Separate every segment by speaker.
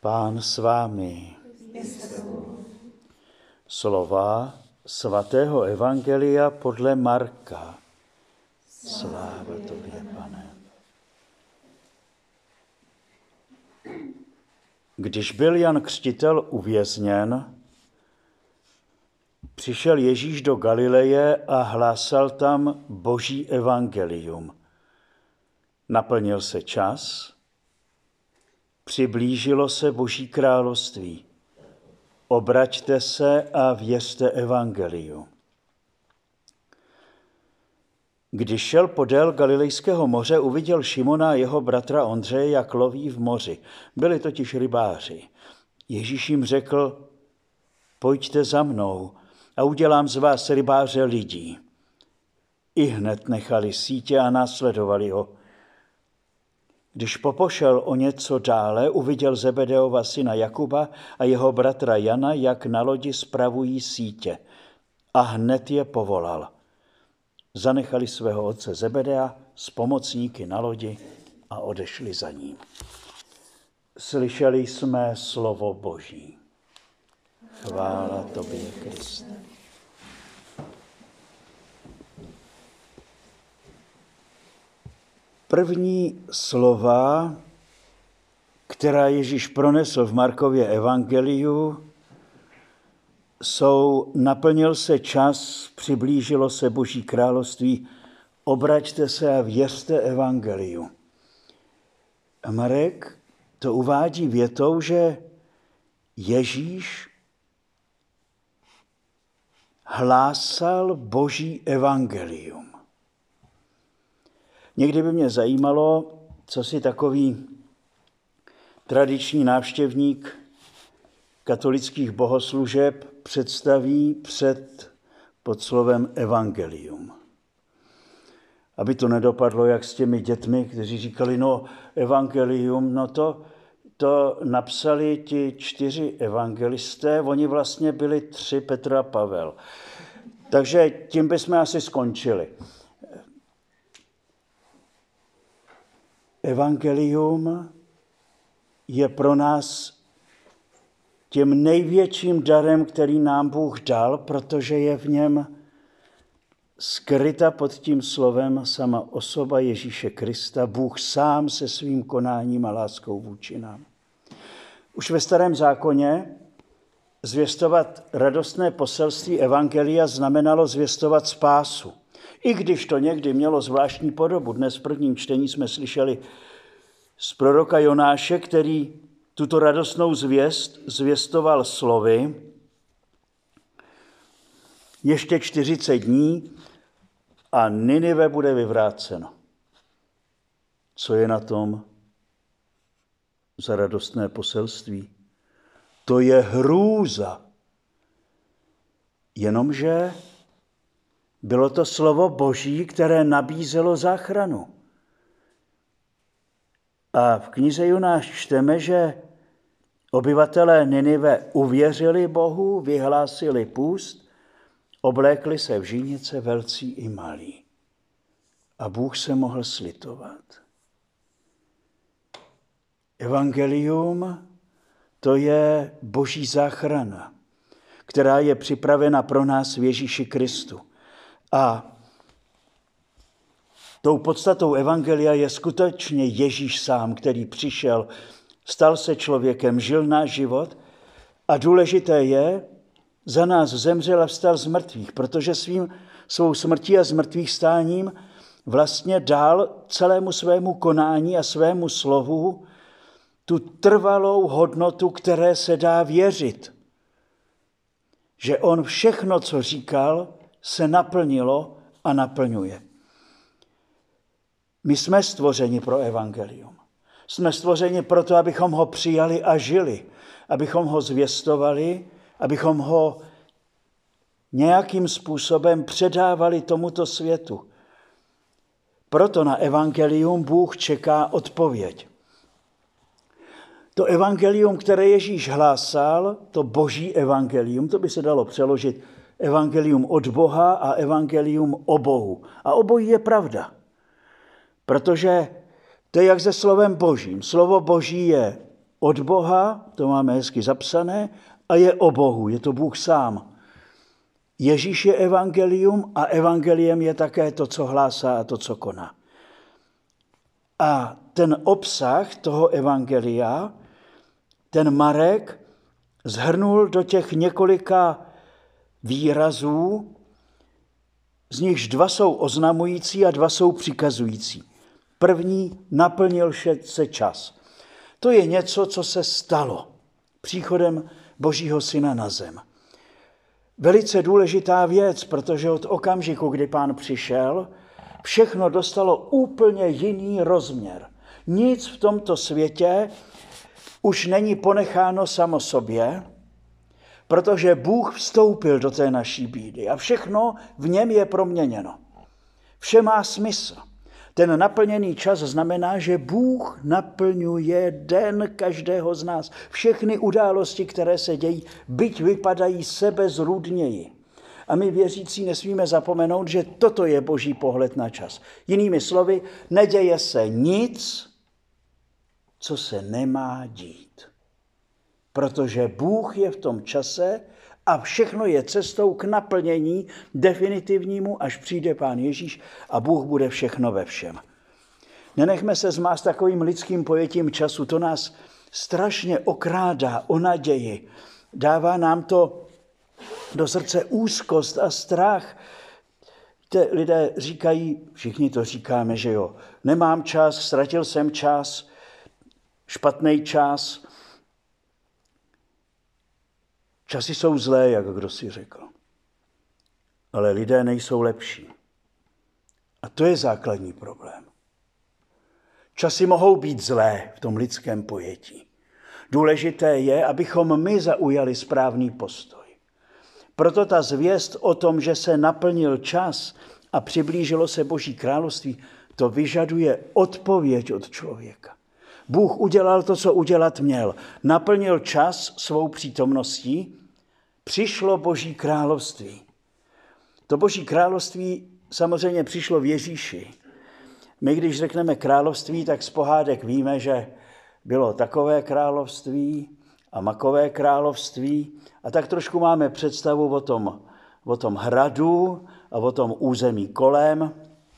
Speaker 1: Pán s vámi. Slova svatého evangelia podle Marka. Sláva tobě, Pane. Když byl Jan Křtitel uvězněn, přišel Ježíš do Galileje a hlásal tam Boží evangelium. Naplnil se čas, přiblížilo se Boží království. Obraťte se a věřte evangeliu. Když šel podél Galilejského moře, uviděl Šimona a jeho bratra Ondřeje, jak loví v moři. Byli totiž rybáři. Ježíš jim řekl, pojďte za mnou a udělám z vás rybáře lidí. Ihned nechali sítě a následovali ho. Když popošel o něco dále, uviděl Zebedeova syna Jakuba a jeho bratra Jana, jak na lodi spravují sítě. A hned je povolal. Zanechali svého otce Zebedea s pomocníky na lodi a odešli za ním. Slyšeli jsme slovo Boží. Chvála tobě, Kriste. První slova, která Ježíš pronesl v Markově evangeliu, jsou naplnil se čas, přiblížilo se Boží království, obraťte se a věřte evangeliu. A Marek to uvádí větou, že Ježíš hlásal Boží evangelium. Někdy by mě zajímalo, co si takový tradiční návštěvník katolických bohoslužeb představí pod slovem evangelium. Aby to nedopadlo jak s těmi dětmi, kteří říkali, evangelium, to napsali ti 4 evangelisté, oni vlastně byli 3, Petr a Pavel. Takže tím bychom asi skončili. Evangelium je pro nás tím největším darem, který nám Bůh dal, protože je v něm skryta pod tím slovem sama osoba Ježíše Krista, Bůh sám se svým konáním a láskou vůči nám. Už ve Starém zákoně zvěstovat radostné poselství evangelia znamenalo zvěstovat spásu. I když to někdy mělo zvláštní podobu. Dnes v prvním čtení jsme slyšeli z proroka Jonáše, který tuto radostnou zvěst zvěstoval slovy. Ještě 40 dní a Ninive bude vyvráceno. Co je na tom za radostné poselství? To je hrůza. Jenomže bylo to slovo Boží, které nabízelo záchranu. A v knize Jonáš čteme, že obyvatelé Ninive uvěřili Bohu, vyhlásili půst, oblékli se v žínice velcí i malí. A Bůh se mohl slitovat. Evangelium, to je Boží záchrana, která je připravena pro nás v Ježíši Kristu. A tou podstatou evangelia je skutečně Ježíš sám, který přišel, stal se člověkem, žil náš život a důležité je, za nás zemřel a vstal z mrtvých, protože svou smrtí a zmrtvých stáním vlastně dal celému svému konání a svému slovu tu trvalou hodnotu, které se dá věřit. Že on všechno, co říkal, se naplnilo a naplňuje. My jsme stvořeni pro evangelium. Jsme stvořeni proto, abychom ho přijali a žili, abychom ho zvěstovali, abychom ho nějakým způsobem předávali tomuto světu. Proto na evangelium Bůh čeká odpověď. To evangelium, které Ježíš hlásal, to Boží evangelium, to by se dalo přeložit evangelium od Boha a evangelium o Bohu. A obojí je pravda. Protože to je jak se slovem Božím. Slovo Boží je od Boha, to máme hezky zapsané, a je o Bohu, je to Bůh sám. Ježíš je evangelium a evangeliem je také to, co hlásá a to, co koná. A ten obsah toho evangelia, ten Marek shrnul do těch několika výrazů, z nichž 2 jsou oznamující a 2 jsou přikazující. První, naplnil se čas. To je něco, co se stalo příchodem Božího Syna na zem. Velice důležitá věc, protože od okamžiku, kdy Pán přišel, všechno dostalo úplně jiný rozměr. Nic v tomto světě už není ponecháno samo sobě, protože Bůh vstoupil do té naší bídy a všechno v něm je proměněno. Vše má smysl. Ten naplněný čas znamená, že Bůh naplňuje den každého z nás. Všechny události, které se dějí, byť vypadají sebezrůdněji. A my věřící nesmíme zapomenout, že toto je Boží pohled na čas. Jinými slovy, neděje se nic, co se nemá dít. Protože Bůh je v tom čase a všechno je cestou k naplnění definitivnímu, až přijde Pán Ježíš a Bůh bude všechno ve všem. Nenechme se zmást takovým lidským pojetím času, to nás strašně okrádá o naději. Dává nám to do srdce úzkost a strach. Lidé říkají, všichni to říkáme, že jo, nemám čas, ztratil jsem čas, špatný čas. Časy jsou zlé, jak kdo si řekl. Ale lidé nejsou lepší. A to je základní problém. Časy mohou být zlé v tom lidském pojetí. Důležité je, abychom my zaujali správný postoj. Proto ta zvěst o tom, že se naplnil čas a přiblížilo se Boží království, to vyžaduje odpověď od člověka. Bůh udělal to, co udělat měl. Naplnil čas svou přítomností, přišlo Boží království. To Boží království samozřejmě přišlo v Ježíši. My, když řekneme království, tak z pohádek víme, že bylo takové království a makové království. A tak trošku máme představu o tom hradu a o tom území kolem.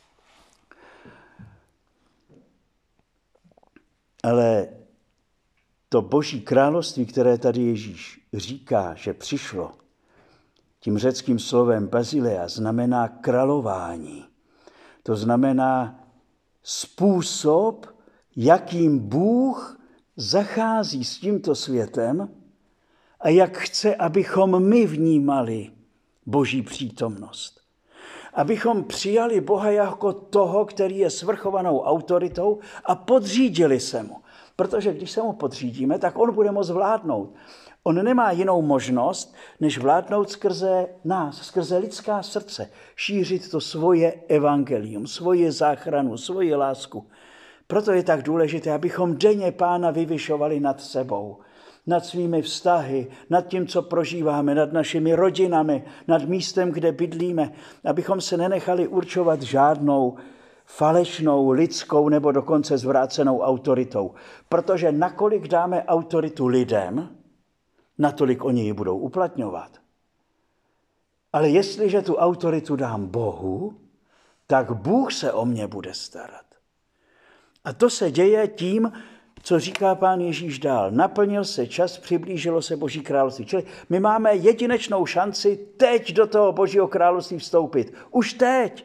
Speaker 1: Ale to Boží království, které tady Ježíš říká, že přišlo, tím řeckým slovem Basileia znamená králování. To znamená způsob, jakým Bůh zachází s tímto světem a jak chce, abychom my vnímali Boží přítomnost. Abychom přijali Boha jako toho, který je svrchovanou autoritou a podřídili se mu. Protože když se mu podřídíme, tak on bude moct vládnout. On nemá jinou možnost, než vládnout skrze nás, skrze lidská srdce, šířit to svoje evangelium, svoji záchranu, svoji lásku. Proto je tak důležité, abychom denně Pána vyvyšovali nad sebou, nad svými vztahy, nad tím, co prožíváme, nad našimi rodinami, nad místem, kde bydlíme, abychom se nenechali určovat žádnou falešnou, lidskou nebo dokonce zvrácenou autoritou. Protože nakolik dáme autoritu lidem, natolik oni ji budou uplatňovat. Ale jestliže tu autoritu dám Bohu, tak Bůh se o mě bude starat. A to se děje tím, co říká Pán Ježíš dál. Naplnil se čas, přiblížilo se Boží království. Čili my máme jedinečnou šanci teď do toho Božího království vstoupit. Už teď.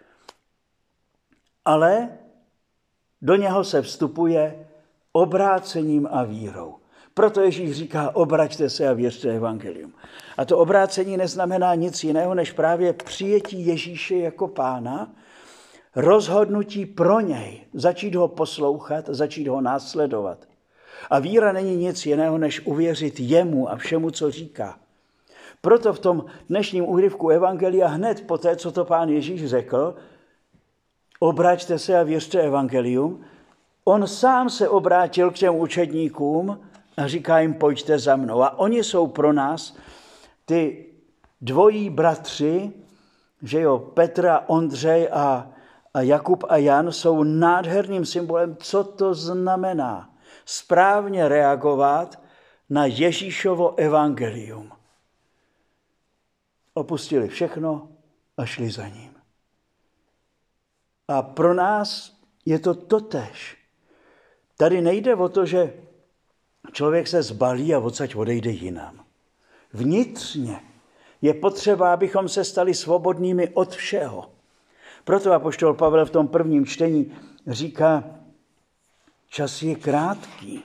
Speaker 1: Ale do něho se vstupuje obrácením a vírou. Proto Ježíš říká, obraťte se a věřte evangelium. A to obrácení neznamená nic jiného, než právě přijetí Ježíše jako Pána, rozhodnutí pro něj, začít ho poslouchat, začít ho následovat. A víra není nic jiného, než uvěřit jemu a všemu, co říká. Proto v tom dnešním úryvku evangelia hned po té, co to Pán Ježíš řekl, obraťte se a věřte evangelium, on sám se obrátil k těm učedníkům a říká jim, pojďte za mnou. A oni jsou pro nás ty dvojí bratři, že jo, Petra, Ondřej a Jakub a Jan jsou nádherným symbolem, co to znamená správně reagovat na Ježíšovo evangelium. Opustili všechno a šli za ním. A pro nás je to totéž. Tady nejde o to, že člověk se zbalí a odsaď odejde jinam. Vnitřně je potřeba, abychom se stali svobodnými od všeho. Proto apoštol Pavel v tom prvním čtení říká, čas je krátký.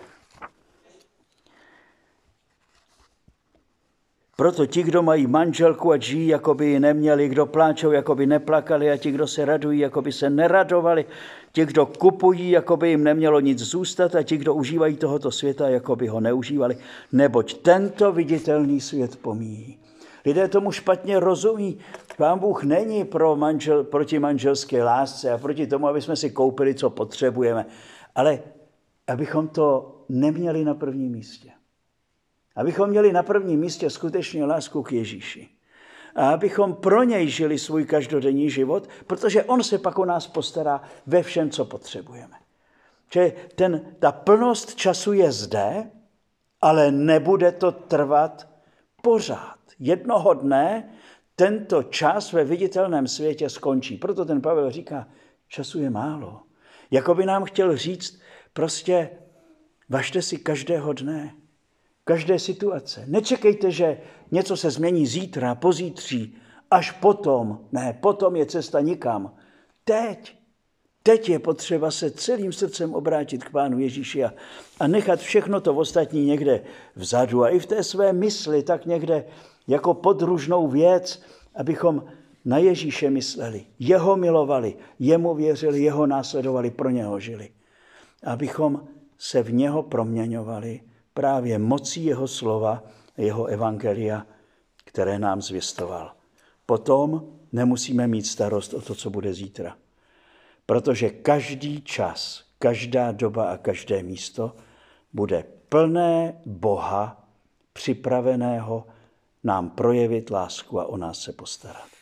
Speaker 1: Proto ti, kdo mají manželku a žijí, jako by ji neměli, kdo pláčou, jako by neplakali, a ti, kdo se radují, jako by se neradovali, ti, kdo kupují, jako by jim nemělo nic zůstat, a ti, kdo užívají tohoto světa, jako by ho neužívali, neboť tento viditelný svět pomíjí. Lidé tomu špatně rozumí. Pán Bůh není proti manželské lásce a proti tomu, aby jsme si koupili, co potřebujeme, ale abychom to neměli na prvním místě. Abychom měli na prvním místě skutečně lásku k Ježíši. A abychom pro něj žili svůj každodenní život, protože on se pak o nás postará ve všem, co potřebujeme. Že ta plnost času je zde, ale nebude to trvat pořád. Jednoho dne tento čas ve viditelném světě skončí. Proto ten Pavel říká, času je málo. Jako by nám chtěl říct, prostě važte si každého dne, každé situace. Nečekejte, že něco se změní zítra, pozítří, až potom. Ne, potom je cesta nikam. Teď je potřeba se celým srdcem obrátit k Pánu Ježíši a nechat všechno to ostatní někde vzadu. A i v té své mysli tak někde jako podružnou věc, abychom na Ježíše mysleli, jeho milovali, jemu věřili, jeho následovali, pro něho žili. Abychom se v něho proměňovali právě mocí jeho slova, jeho evangelia, které nám zvěstoval. Potom nemusíme mít starost o to, co bude zítra. Protože každý čas, každá doba a každé místo bude plné Boha, připraveného nám projevit lásku a o nás se postarat.